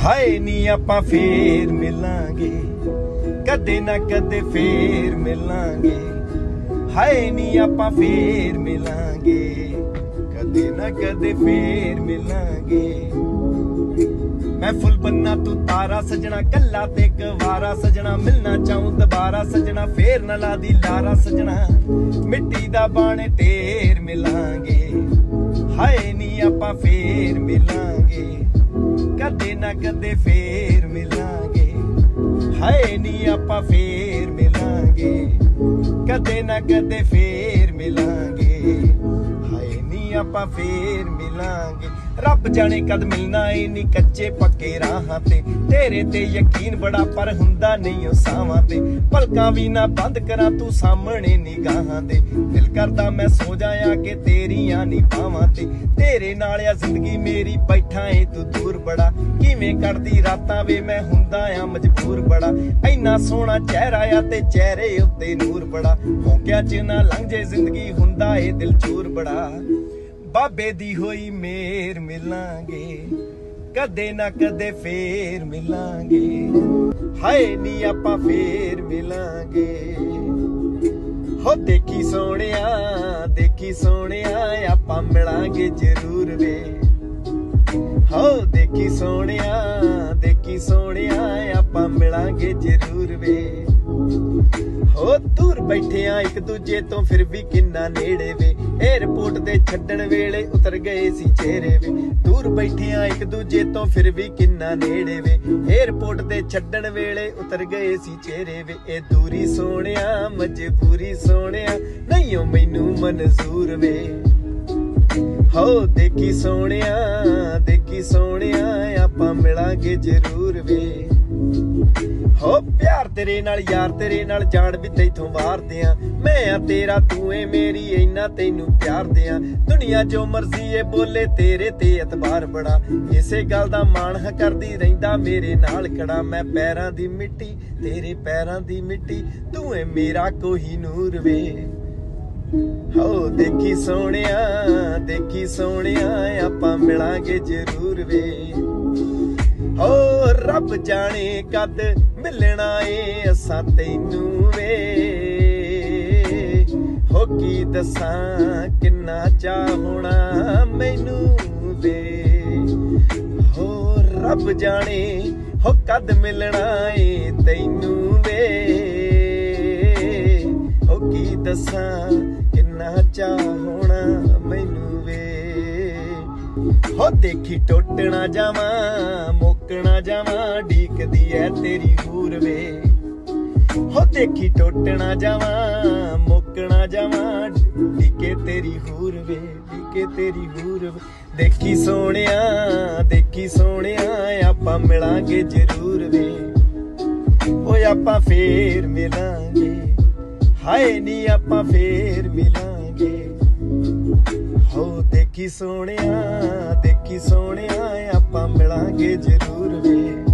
ਹਾਏ ਨੀ ਆਪਾਂ ਫੇਰ ਮਿਲਾਂਗੇ, ਕਦੇ ਨਾ ਕਦੇ ਫੇਰ ਮਿਲਾਂਗੇ। ਹਾਏ ਨੀ ਆਪਾਂ ਫੇਰ ਮਿਲਾਂਗੇ, ਕਦੇ ਨਾ ਕਦੇ ਫੇਰ ਮਿਲਾਂਗੇ। मैं फुल बनना तू तारा सजना, कल्ला ते कवारा सजना। मिलना चाहूं दोबारा सजना, फेर न ला दी लारा सजना। मिट्टी दा बाणे ढेर मिलांगे, हाय नी आपां फेर मिलांगे, कदे ना कदे फेर मिलांगे। हाय नी आपां फेर मिलांगे, कदे ना कदे फेर मिलांगे। हाय नी आपां फेर मिलांगे। रब जाने कद मिलना ए नी कच्चे पक्के राहां ते, तेरे ते यकीन बड़ा पर हुंदा नहीं ओ सावां ते। पलकां भी ना बंद करां तू सामने निगाहां ते, दिल करदा मैं सो जाया के तेरियां नी पावां ते। तेरे नाल आ जिंदगी मेरी बैठा ए तू दूर बड़ा, किवें कटदी रातां वे मैं हुंदा आ मजबूर बड़ा। इन्ना सोहना चेहरा आ ते चेहरे उत्ते नूर बड़ा, होंकियां च ना लंघ जे जिंदगी हुंदा ए दिल चूर बड़ा। बाबे दी होई मेर मिलांगे, कदे ना कदे फेर मिलांगे। हाय नी आपां फेर मिलांगे। हो देखी सोहणिया आपां मिलांगे जरूर वे। हो देखी सोहणिया आपां मिलांगे जरूर वे। हो दूर बैठे आ एक दूजे तो फिर भी किन्ना नेड़े वे, एयरपोर्ट दे छड्डण वेले उतर गए सी चेहरे वे। दूर बैठे आ एक दूजे तो फिर भी किन्ना नेड़े वे, एयरपोर्ट दे छड्डण वेले उतर गए सी चेहरे वे। ए दूरी सोहणिया मजबूरी सोहणिया नहीं ओ मैनू मंजूर वे। हो देखी सोहणिया आपां मिलांगे जरूर वे। हो प्यार तेरे नाल यार तेरे नाल जान भी तैथों वार दियां, मैं आ तेरा तू ए मेरी इन्ना तैनू प्यार दियां। दुनिया जो मर्जी ए बोले तेरे ते एतबार बड़ा, इसे गल दा मान करदी रहिंदा मेरे नाल खड़ा। मैं पैरां दी मिट्टी तेरे पैरां दी मिट्टी, तू ए मेरा कोहिनूर वे। हो देखी सोहणिया आपां मिलांगे जरूर वे। हो रब जाने कद मिलना ए असां तैनू वे। हो की दसां किन्ना चाह होना मैनू वे। हो रब जाने हो कद मिलना ए तैनू वे। हो की दसां किन्ना चाह होना मैनू वे। हो देखी टुट ना जावां मुक ना जावां, ढीकदी ऐ तेरी हूर वे। हो देखी टुट ना जावां मुक ना जावां, ढीके तेरी हूर वे, ढीके तेरी हूर वे। देखी सोहणिया आपां मिलांगे जरूर वे। ओए आपां फेर मिलांगे, हाय नी आपां फेर मिलांगे। हो देखी सोहणिया आपां मिलांगे जरूर वे।